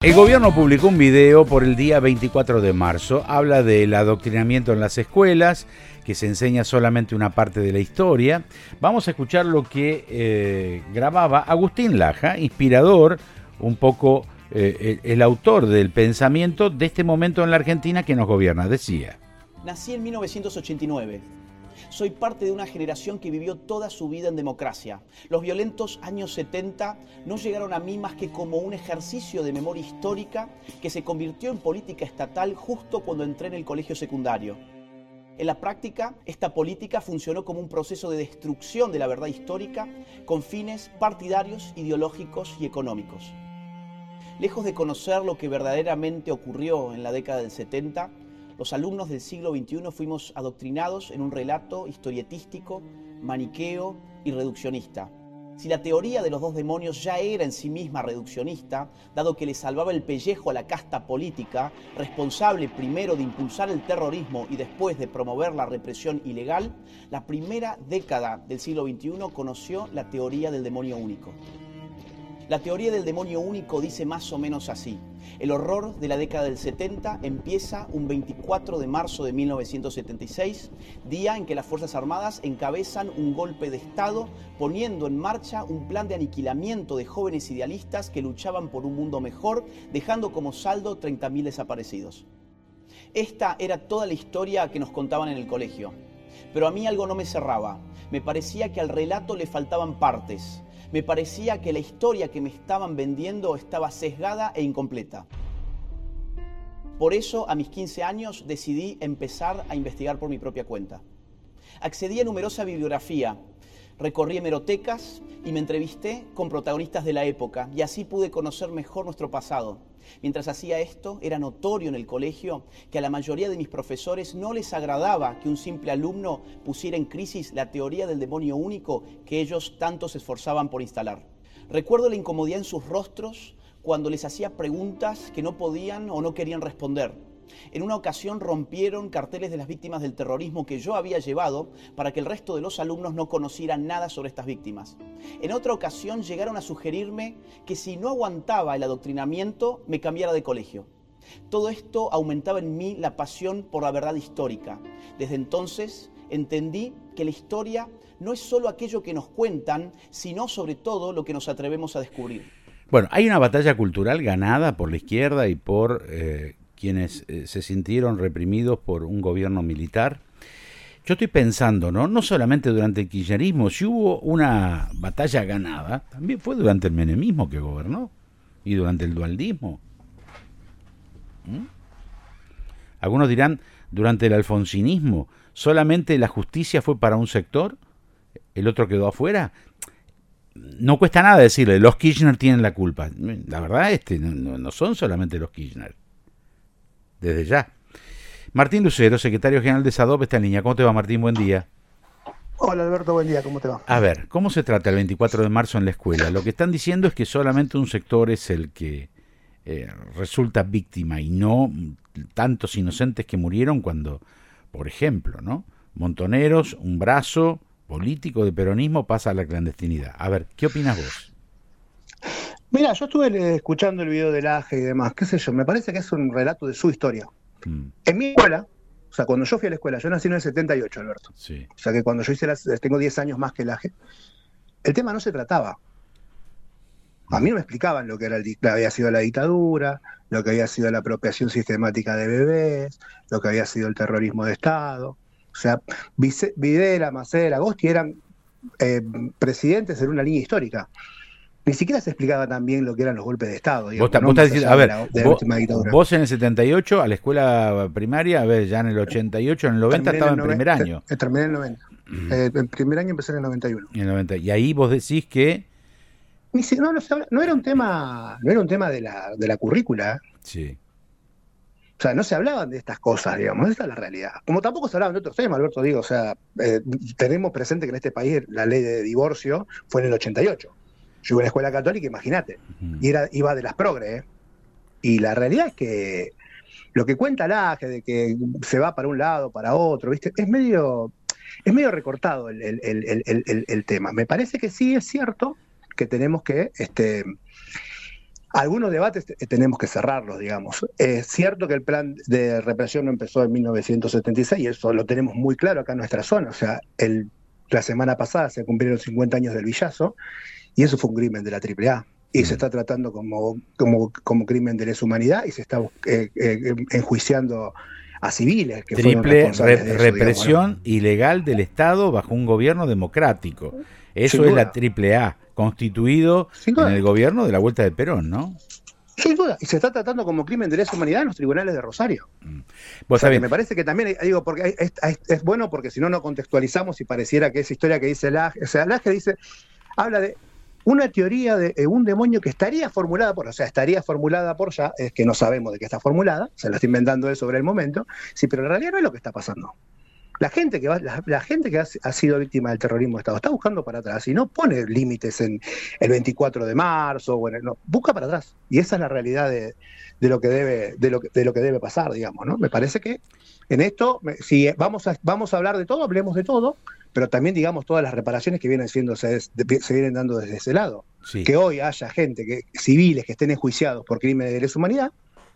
El gobierno publicó un video por el día 24 de marzo. Habla del adoctrinamiento en las escuelas, que se enseña solamente una parte de la historia. Vamos a escuchar lo que grababa Agustín Laja, inspirador, un poco el autor del pensamiento de este momento en la Argentina que nos gobierna. Decía: nací en 1989. Soy parte de una generación que vivió toda su vida en democracia. Los violentos años 70 no llegaron a mí más que como un ejercicio de memoria histórica que se convirtió en política estatal justo cuando entré en el colegio secundario. En la práctica, esta política funcionó como un proceso de destrucción de la verdad histórica con fines partidarios, ideológicos y económicos. Lejos de conocer lo que verdaderamente ocurrió en la década del 70, los alumnos del siglo XXI fuimos adoctrinados en un relato historietístico, maniqueo y reduccionista. Si la teoría de los dos demonios ya era en sí misma reduccionista, dado que le salvaba el pellejo a la casta política, responsable primero de impulsar el terrorismo y después de promover la represión ilegal, la primera década del siglo XXI conoció la teoría del demonio único. La teoría del demonio único dice más o menos así: el horror de la década del 70 empieza un 24 de marzo de 1976, día en que las Fuerzas Armadas encabezan un golpe de Estado, poniendo en marcha un plan de aniquilamiento de jóvenes idealistas que luchaban por un mundo mejor, dejando como saldo 30.000 desaparecidos. Esta era toda la historia que nos contaban en el colegio. Pero a mí algo no me cerraba. Me parecía que al relato le faltaban partes. Me parecía que la historia que me estaban vendiendo estaba sesgada e incompleta. Por eso, a mis 15 años, decidí empezar a investigar por mi propia cuenta. Accedí a numerosa bibliografía, recorrí hemerotecas y me entrevisté con protagonistas de la época, y así pude conocer mejor nuestro pasado. Mientras hacía esto, era notorio en el colegio que a la mayoría de mis profesores no les agradaba que un simple alumno pusiera en crisis la teoría del demonio único que ellos tanto se esforzaban por instalar. Recuerdo la incomodidad en sus rostros cuando les hacía preguntas que no podían o no querían responder. En una ocasión rompieron carteles de las víctimas del terrorismo que yo había llevado para que el resto de los alumnos no conocieran nada sobre estas víctimas. En otra ocasión llegaron a sugerirme que si no aguantaba el adoctrinamiento me cambiara de colegio. Todo esto aumentaba en mí la pasión por la verdad histórica. Desde entonces entendí que la historia no es solo aquello que nos cuentan, sino sobre todo lo que nos atrevemos a descubrir. Bueno, hay una batalla cultural ganada por la izquierda y por quienes se sintieron reprimidos por un gobierno militar. Yo estoy pensando, no solamente durante el kirchnerismo, si hubo una batalla ganada, también fue durante el menemismo que gobernó y durante el dualdismo. Algunos dirán, durante el alfonsinismo, solamente la justicia fue para un sector, el otro quedó afuera. No cuesta nada decirle, los Kirchner tienen la culpa. La verdad, no son solamente los Kirchner. Desde ya. Martín Lucero, secretario general de SADOP, está en línea. ¿Cómo te va, Martín? Buen día. Hola, Alberto, buen día. ¿Cómo te va? A ver, ¿cómo se trata el 24 de marzo en la escuela? Lo que están diciendo es que solamente un sector es el que resulta víctima y no tantos inocentes que murieron cuando, por ejemplo, Montoneros, un brazo político de peronismo, pasa a la clandestinidad. A ver, ¿qué opinas vos? Mira, yo estuve escuchando el video del AGE y demás, qué sé yo, me parece que es un relato de su historia. En mi escuela, o sea, cuando yo fui a la escuela, yo nací en el 78, Alberto. Sí. O sea que cuando yo tengo 10 años más que el AGE, el tema no se trataba. A mí no me explicaban lo que había sido la dictadura, lo que había sido la apropiación sistemática de bebés, lo que había sido el terrorismo de Estado. O sea, Videla, Macera, Agosti eran presidentes en una línea histórica. Ni siquiera se explicaba tan bien lo que eran los golpes de Estado. Digamos, vos estás diciendo, a ver, vos en el 78 a la escuela primaria, a ver, ya en el 88, en el 90 estaba en primer año. Terminé en el 90. En primer año empecé en el 91. En el 90. Y ahí vos decís que... No era un tema de la currícula. Sí. O sea, no se hablaban de estas cosas, digamos, esa es la realidad. Como tampoco se hablaban de otros temas, Alberto, digo, o sea, tenemos presente que en este país la ley de divorcio fue en el 88. Yo iba a la escuela católica, imagínate, y iba de las progres, y la realidad es que lo que cuenta el AGE de que se va para un lado, para otro, ¿viste? Es medio recortado el tema. Me parece que sí es cierto que tenemos que Algunos debates tenemos que cerrarlos, digamos. Es cierto que el plan de represión no empezó en 1976, y eso lo tenemos muy claro acá en nuestra zona. O sea, la semana pasada se cumplieron 50 años del Villazo, y eso fue un crimen de la AAA. Y se está tratando como crimen de lesa humanidad, y se está enjuiciando a civiles que fueron responsables de eso, represión, digamos, ¿no? Ilegal del Estado bajo un gobierno democrático. Eso es la AAA, constituido en el gobierno de la vuelta de Perón, ¿no? Sin duda, y se está tratando como crimen de lesa humanidad en los tribunales de Rosario. O sea, que me parece que también, digo, porque es bueno, porque si no, no contextualizamos y pareciera que esa historia que dice Laje, o sea, Laje habla de una teoría de un demonio que estaría formulada por ya, es que no sabemos de qué está formulada, se la está inventando él sobre el momento, sí, pero en realidad no es lo que está pasando. La gente que ha sido víctima del terrorismo de Estado está buscando para atrás y no pone límites en el 24 de marzo, no, busca para atrás. Y esa es la realidad de lo que debe pasar, digamos, ¿no? Me parece que en esto, si vamos a hablar de todo, hablemos de todo, pero también digamos todas las reparaciones que se vienen dando desde ese lado. Sí. Que hoy haya civiles que estén enjuiciados por crímenes de lesa humanidad,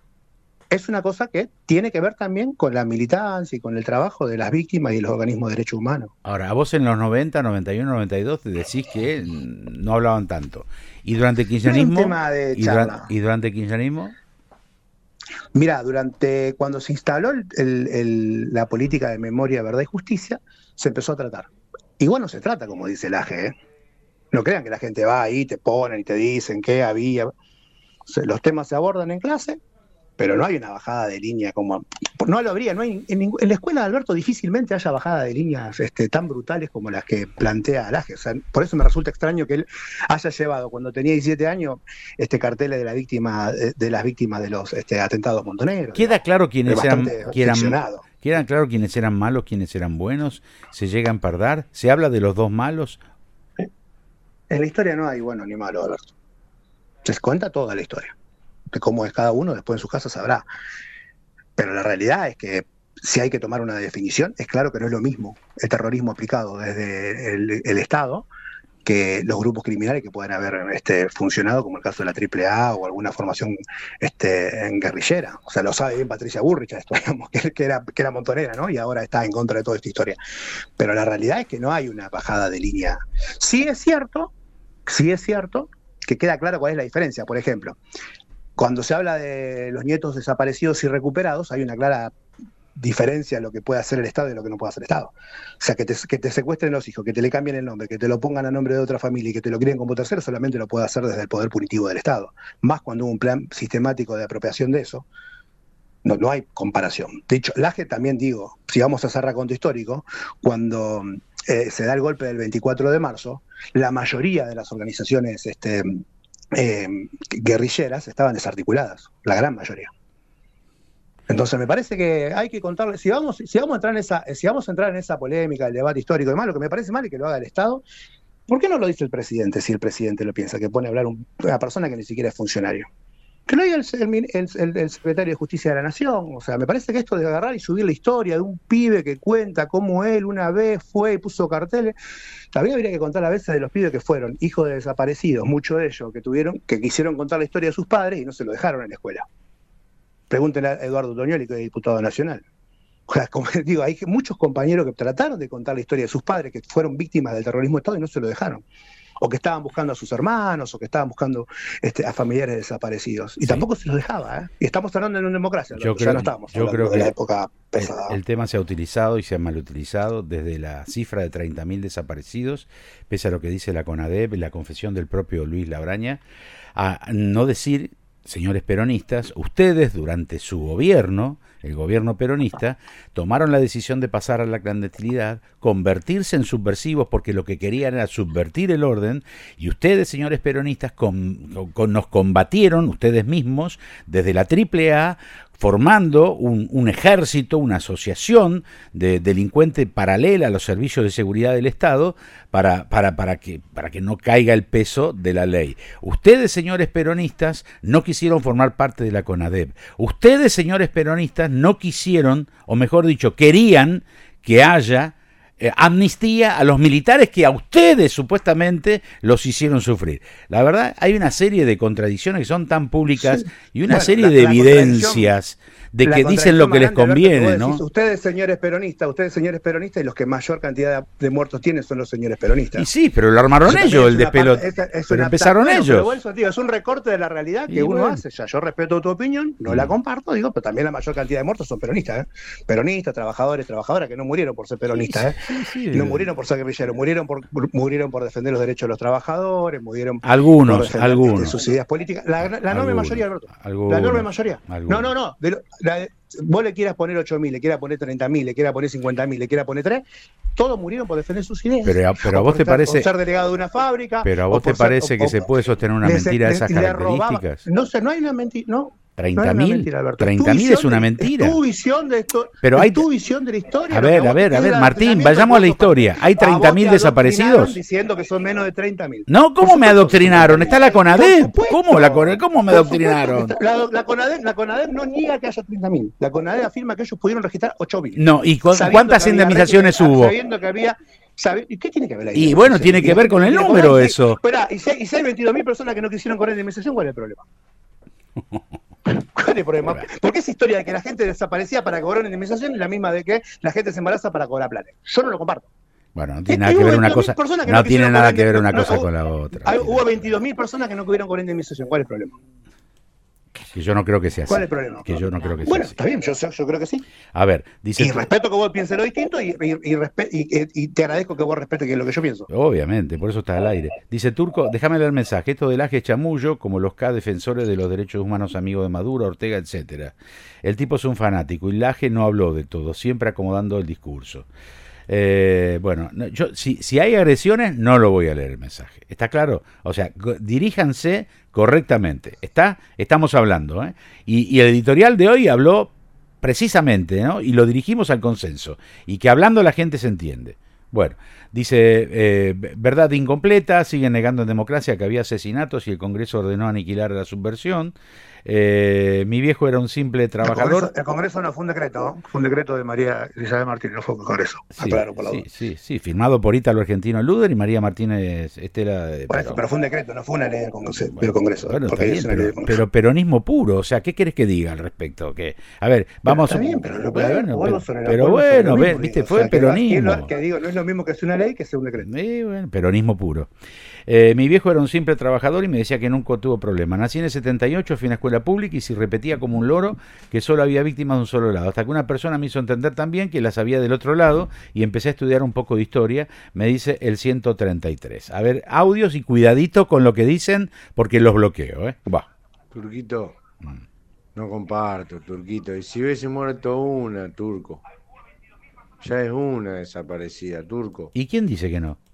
es una cosa que tiene que ver también con la militancia y con el trabajo de las víctimas y los organismos de derechos humanos. Ahora, a vos en los 90, 91, 92 te decís que no hablaban tanto. ¿Y durante el kirchnerismo? No es un tema de charla. ¿Y durante el kirchnerismo? Mirá, cuando se instaló la política de memoria, verdad y justicia, se empezó a tratar. Igual no se trata como dice Laje, ¿eh? No crean que la gente va ahí, te ponen y te dicen qué había. Los temas se abordan en clase, pero no hay una bajada de línea como... No lo habría, en la escuela de Alberto difícilmente haya bajada de líneas tan brutales como las que plantea Laje. O sea, por eso me resulta extraño que él haya llevado, cuando tenía 17 años, carteles de las víctimas de los atentados montoneros. ¿Queda claro quiénes eran malos, quiénes eran buenos? ¿Se llega a empardar? ¿Se habla de los dos malos? En la historia no hay bueno ni malo, Alberto. Se cuenta toda la historia. De cómo es cada uno, después en su casa sabrá. Pero la realidad es que si hay que tomar una definición, es claro que no es lo mismo el terrorismo aplicado desde el Estado que los grupos criminales que pueden haber funcionado, como el caso de la AAA o alguna formación en guerrillera. O sea, lo sabe bien Patricia Bullrich, digamos, que era montonera, ¿no? Y ahora está en contra de toda esta historia. Pero la realidad es que no hay una bajada de línea. Sí es cierto que queda claro cuál es la diferencia. Por ejemplo, cuando se habla de los nietos desaparecidos y recuperados, hay una clara diferencia en lo que puede hacer el Estado y lo que no puede hacer el Estado. O sea, que te secuestren los hijos, que te le cambien el nombre, que te lo pongan a nombre de otra familia y que te lo críen como tercero, solamente lo puede hacer desde el poder punitivo del Estado. Más cuando hubo un plan sistemático de apropiación de eso, no hay comparación. De hecho, Laje también si vamos a hacer raconto histórico, cuando se da el golpe del 24 de marzo, la mayoría de las organizaciones guerrilleras estaban desarticuladas, la gran mayoría. Entonces me parece que hay que contarle, si vamos a entrar en esa polémica, el debate histórico y demás, lo que me parece mal es que lo haga el Estado. ¿Por qué no lo dice el presidente si el presidente lo piensa, que pone a hablar una persona que ni siquiera es funcionario? Que lo diga el secretario de Justicia de la Nación. O sea, me parece que esto de agarrar y subir la historia de un pibe que cuenta cómo él una vez fue y puso carteles, también habría que contar a veces de los pibes que fueron hijos de desaparecidos, muchos de ellos que quisieron contar la historia de sus padres y no se lo dejaron en la escuela. Pregúntenle a Eduardo Toñoli, que es diputado nacional. O sea, como digo, hay muchos compañeros que trataron de contar la historia de sus padres que fueron víctimas del terrorismo de Estado y no se lo dejaron. O que estaban buscando a sus hermanos, o que estaban buscando a familiares desaparecidos. Y tampoco se los dejaba, ¿eh? Y estamos hablando de una democracia, yo creo de la época pesada. El tema se ha utilizado y se ha mal utilizado desde la cifra de 30.000 desaparecidos, pese a lo que dice la CONADEP, la confesión del propio Luis Labraña, a no decir, señores peronistas, ustedes durante su gobierno, el gobierno peronista, tomaron la decisión de pasar a la clandestinidad, convertirse en subversivos porque lo que querían era subvertir el orden, y ustedes, señores peronistas, nos combatieron, ustedes mismos, desde la AAA, formando un ejército, una asociación de delincuentes paralela a los servicios de seguridad del Estado para que no caiga el peso de la ley. Ustedes, señores peronistas, no quisieron formar parte de la CONADEP. Ustedes, señores peronistas, no quisieron, o mejor dicho, querían que haya amnistía a los militares que a ustedes supuestamente los hicieron sufrir. La verdad, hay una serie de contradicciones que son tan públicas y una serie de evidencias de que dicen lo que les conviene, Alberto, ¿no? Decís, ustedes señores peronistas, y los que mayor cantidad de muertos tienen son los señores peronistas. Y sí, pero lo armaron ellos, el despelo. Pero empezaron ellos. Pero eso, tío, es un recorte de la realidad que uno hace. Ya, yo respeto tu opinión, no la comparto, digo, pero también la mayor cantidad de muertos son peronistas, ¿eh? Peronistas, trabajadores, trabajadoras que no murieron por ser peronistas, no murieron por ser guerrilleros, murieron por defender los derechos de los trabajadores, murieron algunos de sus ideas políticas. La enorme mayoría, Alberto. La enorme mayoría. No. Vos le quieras poner 8.000, le quieras poner 30.000, le quieras poner 50.000, le quieras poner 3, todos murieron por defender sus ideas. Pero a vos te parece. Por ser delegado de una fábrica. Pero a vos te parece que se puede sostener una mentira de esas características. No hay una mentira, no. 30.000, 30.000 es una mentira. Es tu visión de esto. Pero hay tu visión de la historia. A ver, Martín, vayamos a la historia. ¿Hay 30.000 desaparecidos? Diciendo que son menos de 30.000. No, ¿cómo me adoctrinaron? Está la CONADEP. ¿Cómo me adoctrinaron? La CONADEP no niega que haya 30.000. La CONADEP afirma que ellos pudieron registrar 8.000. No, ¿y cuántas indemnizaciones hubo? Sabiendo que había. ¿Y qué tiene que ver ahí? Y bueno, tiene que ver con el número eso. Espera, y si hay 22.000 personas que no quisieron cobrar indemnización, ¿cuál es el problema? ¿Cuál es el problema? Porque esa historia de que la gente desaparecía para cobrar una indemnización es la misma de que la gente se embaraza para cobrar planes. Yo no lo comparto. Bueno, no tiene nada que ver una cosa. No tiene nada que ver una cosa con la otra. Hubo 22.000 personas que no pudieron cobrar indemnización. ¿Cuál es el problema? Que yo no creo que sea así. ¿Cuál es el problema? Que yo no creo que sea bueno, así. Está bien, yo creo que sí. A ver, dice. Y respeto que vos pienses lo distinto y te agradezco que vos respetes que lo que yo pienso. Obviamente, por eso está al aire. Dice Turco, déjame leer el mensaje. Esto del Aje es chamullo, como los K defensores de los derechos humanos amigos de Maduro, Ortega, etcétera. El tipo es un fanático y Laje no habló de todo, siempre acomodando el discurso. Bueno, yo si hay agresiones no lo voy a leer el mensaje, ¿está claro? O sea, diríjanse correctamente, estamos hablando, y el editorial de hoy habló precisamente, ¿no? Y lo dirigimos al consenso, y que hablando la gente se entiende. Bueno, dice, verdad incompleta, siguen negando en democracia que había asesinatos y el Congreso ordenó aniquilar la subversión. Mi viejo era un simple trabajador. El Congreso no fue un decreto, fue un decreto de María Elizabeth Martínez, no fue un Congreso. Sí, firmado por Ítalo Argentino Luder y María Martínez Estela. Pero fue un decreto, no fue una ley del Congreso. Bueno, está bien, pero peronismo puro, o sea, ¿qué querés que diga al respecto? Que, a ver, vamos. Está bien, pero bueno, viste, fue el peronismo. Que digo, no es lo mismo que sea una ley que sea un decreto. Bueno, peronismo puro. Mi viejo era un simple trabajador y me decía que nunca tuvo problema. Nací en el 78, fui a una escuela pública y se repetía como un loro que solo había víctimas de un solo lado. Hasta que una persona me hizo entender también que las había del otro lado y empecé a estudiar un poco de historia, me dice el 133. A ver, audios y cuidadito con lo que dicen porque los bloqueo, Va. Turquito, no comparto, Turquito. Y si hubiese muerto una, Turco, ya es una desaparecida, Turco. ¿Y quién dice que no?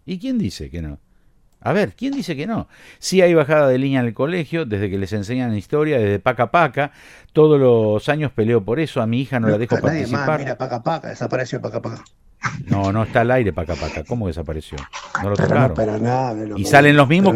A ver, ¿quién dice que no? Sí hay bajada de línea en el colegio, desde que les enseñan historia, desde Paca Paca. Todos los años peleo por eso, a mi hija no la dejo participar. Más, mira, Paca Paca, desapareció Paca Paca. No está al aire Paca Paca. ¿Cómo desapareció? No lo tocaron. Pero nada, y salen los mismos.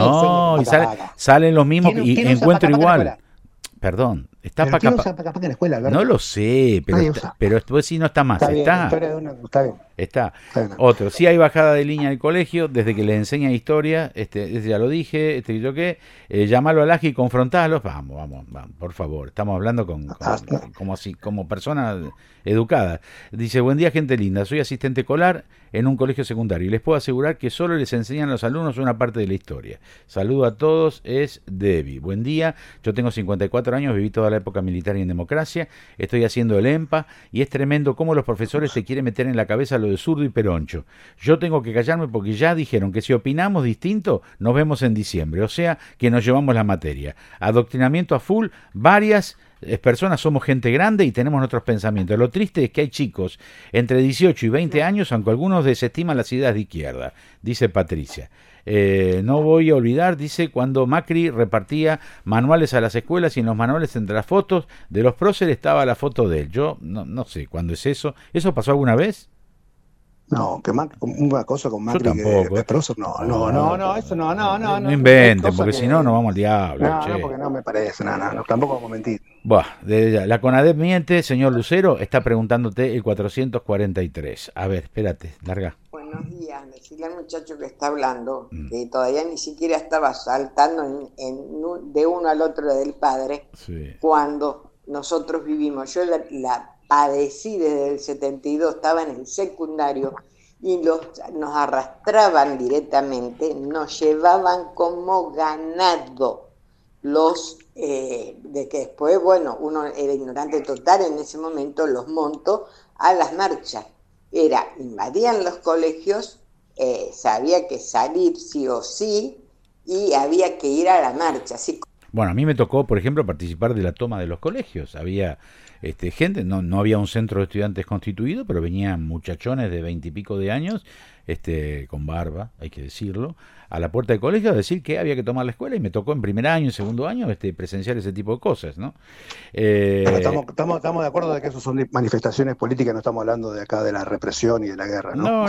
Salen los mismos y encuentro igual. Perdón, está Paca Paca en la escuela, ¿verdad? No lo sé, pero después sí no está más. Está bien. Está. Otro, sí hay bajada de línea del colegio, desde que les enseña historia, ya lo dije, llamalo al Aje y confrontalo. Vamos, por favor, estamos hablando como persona educada. Dice, buen día gente linda, soy asistente escolar en un colegio secundario y les puedo asegurar que solo les enseñan a los alumnos una parte de la historia. Saludo a todos, es Debbie. Buen día, yo tengo 54 años, viví toda la época militar y en democracia, estoy haciendo el EMPA y es tremendo cómo los profesores se quieren meter en la cabeza lo de zurdo y peroncho. Yo tengo que callarme porque ya dijeron que si opinamos distinto nos vemos en diciembre, o sea que nos llevamos la materia. Adoctrinamiento a full, varias personas somos gente grande y tenemos nuestros pensamientos. Lo triste es que hay chicos entre 18 y 20 años, aunque algunos desestiman las ideas de izquierda, dice Patricia. No voy a olvidar, dice, cuando Macri repartía manuales a las escuelas y en los manuales entre las fotos de los próceres estaba la foto de él. Yo no sé cuándo es eso. ¿Eso pasó alguna vez? No, que una cosa con Macri tampoco, que Procer, no, eso no. No inventen, porque si no, nos vamos al diablo. No, porque no me parece, no, tampoco vamos a mentir. Buah, la CONADEP miente, señor Lucero, está preguntándote el 443. A ver, espérate, larga. Buenos días, decirle al muchacho que está hablando que todavía ni siquiera estaba saltando de uno al otro del padre, sí, cuando nosotros vivimos. Yo la padecí desde el 72, estaba en el secundario y nos arrastraban directamente, nos llevaban como ganado de que después, bueno, uno era ignorante total en ese momento, los montos a las marchas. Invadían los colegios, había que salir sí o sí y había que ir a la marcha. Así. Bueno, a mí me tocó, por ejemplo, participar de la toma de los colegios. Había gente, no había un centro de estudiantes constituido, pero venían muchachones de 20 y pico de años, con barba, hay que decirlo, a la puerta del colegio a decir que había que tomar la escuela, y me tocó en primer año, en segundo año, presenciar ese tipo de cosas, ¿no? Pero estamos de acuerdo de que eso son manifestaciones políticas, no estamos hablando de acá de la represión y de la guerra, ¿no?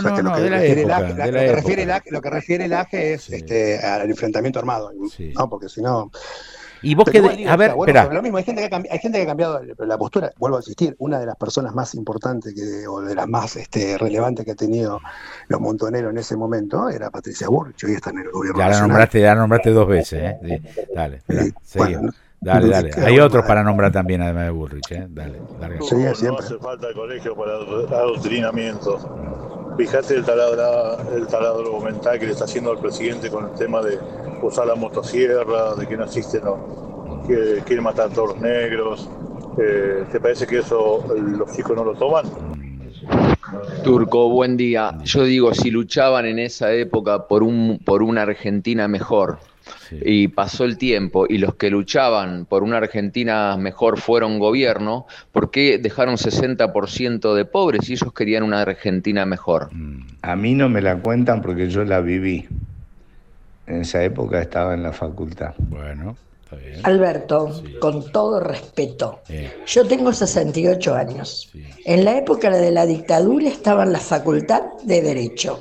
Lo que refiere el AGE es sí, al enfrentamiento armado, sí, ¿no? Porque si no... Y vos que, a ver, espera. Lo mismo, hay gente que ha cambiado la postura. Vuelvo a insistir, una de las personas más importantes o de las más relevantes que ha tenido los montoneros en ese momento era Patricia Bullrich, hoy está en el gobierno nacional. Ya la nombraste 2 veces, ¿eh? Sí. Dale, seguí. Bueno, dale. Hay otros para nombrar también, además de Bullrich, ¿eh? Dale, larga. No hace falta el colegio para adoctrinamiento. Fíjate el taladro mental que le está haciendo al presidente con el tema de usar la motosierra, de que no existen, que quiere matar a todos los negros. ¿Te parece que eso los chicos no lo toman? Turco, buen día. Yo digo, si luchaban en esa época por una Argentina mejor, sí, y pasó el tiempo y los que luchaban por una Argentina mejor fueron gobierno, ¿por qué dejaron 60% de pobres si ellos querían una Argentina mejor? A mí no me la cuentan porque yo la viví. En esa época estaba en la facultad. Bueno, está bien. Alberto, sí, con todo respeto, yo tengo 68 años. Sí. En la época de la dictadura estaba en la facultad de Derecho.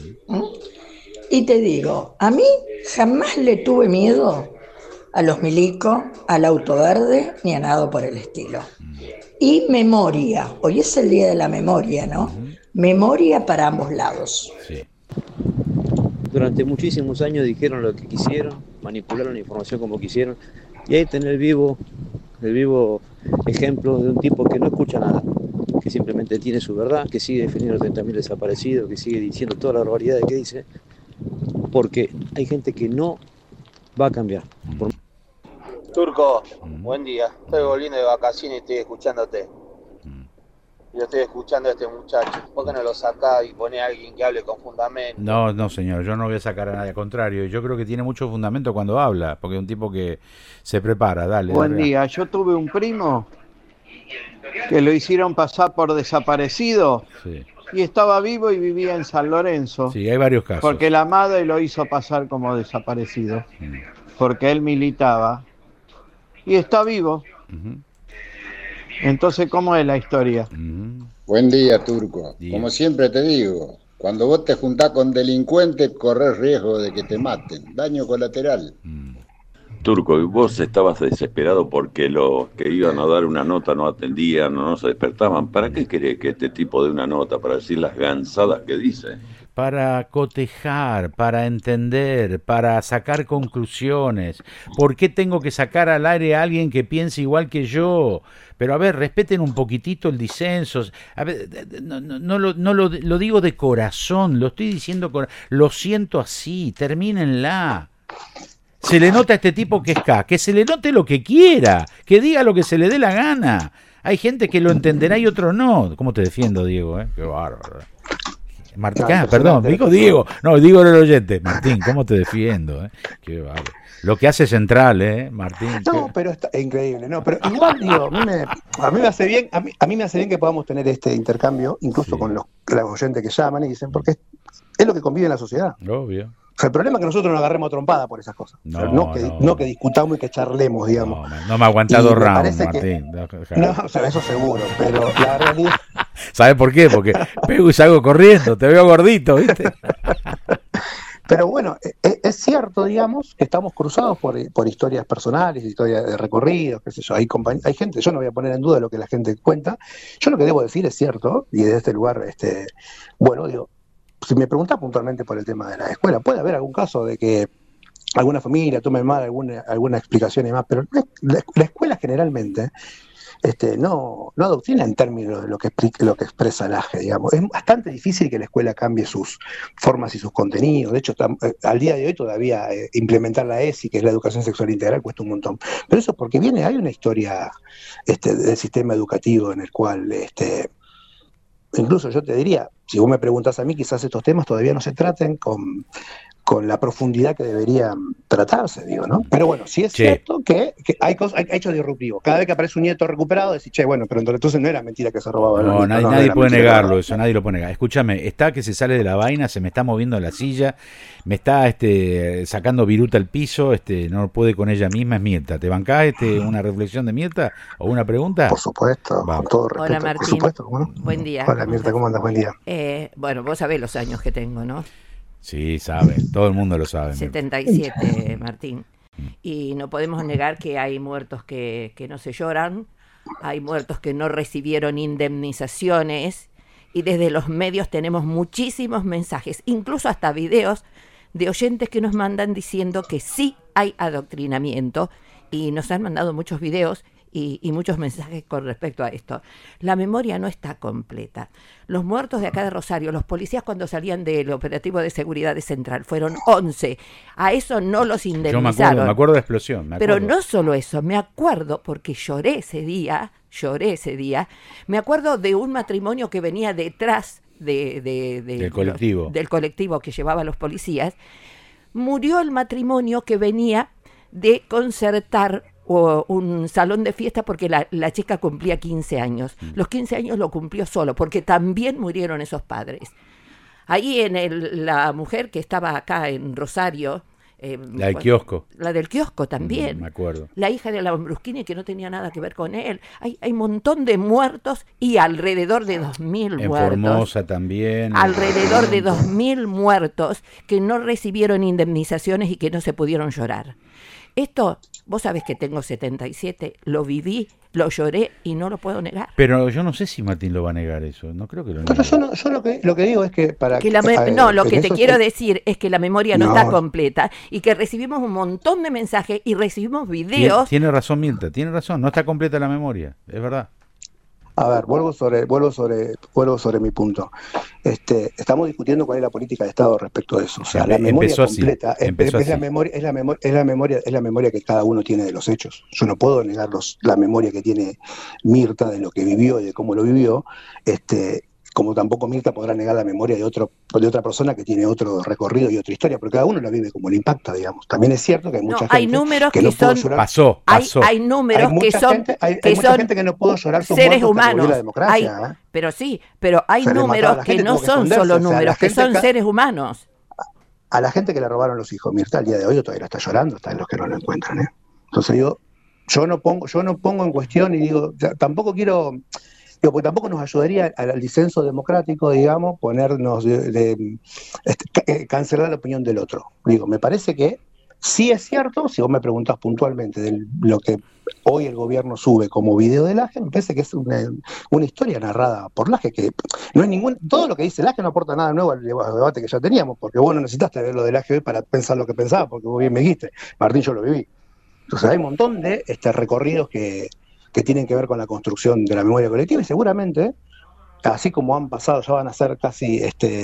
Y te digo, a mí jamás le tuve miedo a los milicos, al auto verde, ni a nada por el estilo. Y memoria, hoy es el día de la memoria, ¿no? Memoria para ambos lados. Sí. Durante muchísimos años dijeron lo que quisieron, manipularon la información como quisieron, y ahí tenés el vivo ejemplo de un tipo que no escucha nada, que simplemente tiene su verdad, que sigue defendiendo 30.000 desaparecidos, que sigue diciendo toda la barbaridad que dice, porque hay gente que no va a cambiar. Turco, buen día. Estoy volviendo de vacaciones y estoy escuchándote. Yo estoy escuchando a este muchacho. ¿Por qué no lo sacás y pone a alguien que hable con fundamento? No, señor, yo no voy a sacar a nadie, al contrario. Yo creo que tiene mucho fundamento cuando habla, porque es un tipo que se prepara. Dale. Buen día. Yo tuve un primo que lo hicieron pasar por desaparecido, sí, y estaba vivo y vivía en San Lorenzo. Sí, hay varios casos. Porque la madre lo hizo pasar como desaparecido, porque él militaba. Y está vivo. Entonces, ¿cómo es la historia? Buen día, Turco. Como siempre te digo, cuando vos te juntás con delincuentes, corres riesgo de que te maten. Daño colateral. Turco, y vos estabas desesperado porque los que iban a dar una nota no atendían, no se despertaban. ¿Para qué querés que este tipo dé una nota? ¿Para decir las gansadas que dice? Para cotejar, para entender, para sacar conclusiones. ¿Por qué tengo que sacar al aire a alguien que piense igual que yo? Pero a ver, respeten un poquitito el disenso. A ver, lo digo de corazón, lo estoy diciendo, lo siento así, termínenla. Se le nota a este tipo que es K, que se le note lo que quiera, que diga lo que se le dé la gana. Hay gente que lo entenderá y otros no. ¿Cómo te defiendo, Diego? Qué bárbaro. Martín, perdón, digo Diego, no, digo el oyente. Martín, ¿cómo te defiendo? Qué bárbaro. Lo que hace Central, Martín. No, pero está increíble, no, pero igual digo, a mí me hace bien, a mí me hace bien que podamos tener este intercambio, incluso con los oyentes que llaman y dicen, porque es lo que convive en la sociedad. Obvio. O sea, el problema es que nosotros nos agarremos a trompada por esas cosas. No que discutamos y que charlemos, digamos. No me ha aguantado round, Martín. No, o sea, eso seguro, pero la realidad ¿Sabes por qué? Porque pego y salgo corriendo, te veo gordito, ¿viste? Pero bueno, es cierto, digamos, que estamos cruzados por historias personales, historias de recorridos, qué sé yo. Hay gente, yo no voy a poner en duda lo que la gente cuenta. Yo lo que debo decir es cierto, y desde este lugar, bueno, digo, si me preguntás puntualmente por el tema de la escuela, puede haber algún caso de que alguna familia tome mal alguna explicación y demás, pero la escuela generalmente no adoctrina en términos de lo que expresa el AGE, digamos. Es bastante difícil que la escuela cambie sus formas y sus contenidos. De hecho, al día de hoy todavía implementar la ESI, que es la educación sexual integral, cuesta un montón. Pero eso porque hay una historia del sistema educativo en el cual, incluso yo te diría, si vos me preguntás a mí, quizás estos temas todavía no se traten con la profundidad que deberían tratarse, digo, ¿no? Pero bueno, sí es cierto que hay hechos disruptivos. Cada vez que aparece un nieto recuperado, decís, bueno, pero entonces no era mentira que se robaba. No, nadie puede negarlo, eso, nadie lo puede negar. Escúchame, está que se sale de la vaina, se me está moviendo la silla, me está sacando viruta al piso, no puede con ella misma, es Mirta. ¿Te bancás una reflexión de Mirta o una pregunta? Por supuesto, con todo respeto. Hola, Martín. Por supuesto, ¿cómo no? Buen día. Hola, Mirta, ¿cómo andas? Buen día. Bueno, vos sabés los años que tengo, ¿no? Sí, sabe, todo el mundo lo sabe. 77, Martín. Y no podemos negar que hay muertos que no se lloran, hay muertos que no recibieron indemnizaciones, y desde los medios tenemos muchísimos mensajes, incluso hasta videos de oyentes que nos mandan diciendo que sí hay adoctrinamiento, y nos han mandado muchos videos y muchos mensajes con respecto a esto. La memoria no está completa. Los muertos de acá de Rosario, los policías cuando salían del operativo de seguridad de Central, fueron 11. A eso no los indemnizaron. Yo me acuerdo de la explosión. Pero no solo eso, me acuerdo, porque lloré ese día, me acuerdo de un matrimonio que venía detrás del colectivo que llevaba a los policías. Murió el matrimonio que venía de concertar un salón de fiesta porque la chica cumplía 15 años. Los 15 años lo cumplió solo, porque también murieron esos padres. Ahí la mujer que estaba acá en Rosario... la del kiosco. La del kiosco también. Me acuerdo. La hija de la Lambrusquini, que no tenía nada que ver con él. Hay un montón de muertos y alrededor de 2.000 en muertos. Formosa también. Alrededor de 2.000 muertos que no recibieron indemnizaciones y que no se pudieron llorar. Esto, vos sabés que tengo 77, lo viví, lo lloré y no lo puedo negar. Pero yo no sé si Martín lo va a negar eso, no creo que lo niegue. Yo lo que digo es que para que... lo que te quiero decir es que la memoria no está completa y que recibimos un montón de mensajes y recibimos videos... Tiene razón Mirta, tiene razón, no está completa la memoria, es verdad. A ver, vuelvo sobre mi punto. Estamos discutiendo cuál es la política de Estado respecto de eso. O sea, la memoria completa es la memoria que cada uno tiene de los hechos. Yo no puedo negar la memoria que tiene Mirta de lo que vivió y de cómo lo vivió. Como tampoco Mirta podrá negar la memoria de otra persona que tiene otro recorrido y otra historia, porque cada uno la vive como le impacta, digamos. También es cierto que hay mucha gente números que no pudo llorar. Pasó. Hay números que son mucha gente que no pudo llorar sus seres muertos humanos. La democracia, pero hay números que no son solo números, que son seres humanos. A la gente que le robaron los hijos, Mirta, al día de hoy todavía la está llorando, está en los que no lo encuentran, ¿eh? Entonces digo, yo no pongo en cuestión y digo, tampoco quiero... porque tampoco nos ayudaría al disenso democrático, digamos, ponernos cancelar la opinión del otro. Digo, me parece que sí es cierto, si vos me preguntás puntualmente de lo que hoy el gobierno sube como video de Laje, me parece que es una historia narrada por Laje, que no es todo lo que dice Laje no aporta nada nuevo al debate que ya teníamos, porque vos no necesitaste ver lo de Laje hoy para pensar lo que pensaba, porque vos bien me dijiste, Martín, yo lo viví. Entonces hay un montón de recorridos que tienen que ver con la construcción de la memoria colectiva y seguramente, así como han pasado, ya van a ser casi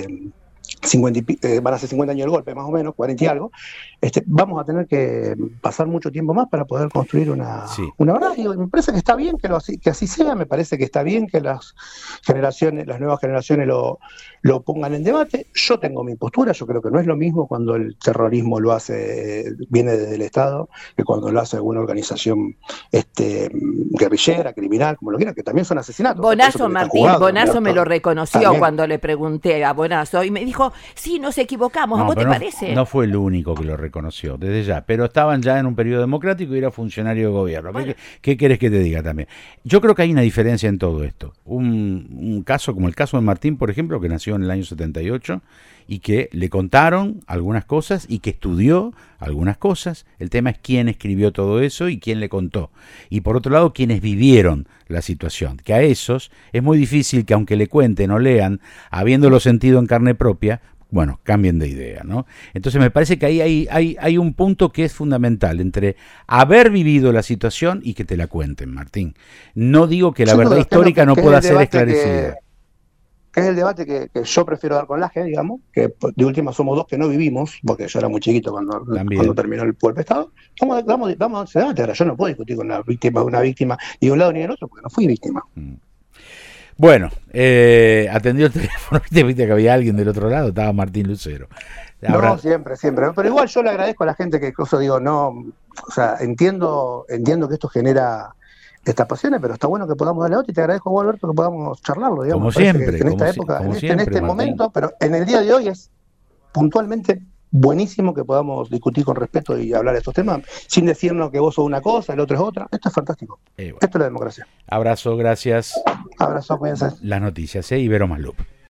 50 años del golpe, más o menos, 40 y algo, vamos a tener que pasar mucho tiempo más para poder construir una verdad. Y me parece que está bien que así sea, me parece que está bien que las nuevas generaciones lo pongan en debate. Yo tengo mi postura, yo creo que no es lo mismo cuando el terrorismo viene desde el Estado que cuando lo hace alguna organización guerrillera, criminal, como lo quieran, que también son asesinatos. Bonazo, Martín, Bonazo me lo reconoció cuando le pregunté a Bonazo y me dijo dijo, sí, nos equivocamos, ¿a vos te parece? No fue el único que lo reconoció, desde ya, pero estaban ya en un periodo democrático y era funcionario de gobierno. Bueno. ¿Qué querés que te diga también? Yo creo que hay una diferencia en todo esto. Un caso como el caso de Martín, por ejemplo, que nació en el año 78 y que le contaron algunas cosas y que estudió algunas cosas. El tema es quién escribió todo eso y quién le contó. Y por otro lado, quienes vivieron la situación. Que a esos es muy difícil que aunque le cuenten o lean, habiéndolo sentido en carne propia, bueno, cambien de idea, ¿no? Entonces me parece que ahí hay un punto que es fundamental entre haber vivido la situación y que te la cuenten, Martín. No digo que la verdad histórica no pueda ser esclarecida. Que es el debate que yo prefiero dar con Laje, digamos, que de última somos dos que no vivimos, porque yo era muy chiquito cuando terminó el golpe de Estado. Vamos a ese debate. Ahora yo no puedo discutir con una víctima ni de un lado ni del otro, porque no fui víctima. Bueno, atendió el teléfono, viste que había alguien del otro lado, estaba Martín Lucero. No, siempre. Pero igual yo le agradezco a la gente que incluso digo, entiendo que esto genera estas pasiones, pero está bueno que podamos darle otra y te agradezco, Alberto, que podamos charlarlo, digamos. Como siempre. En esta época, en este momento, pero en el día de hoy es puntualmente buenísimo que podamos discutir con respeto y hablar de estos temas, sin decirnos que vos sos una cosa, el otro es otra. Esto es fantástico. Esto es la democracia. Abrazo, gracias. Abrazo, cuídense. Las noticias, Ibero Maslup.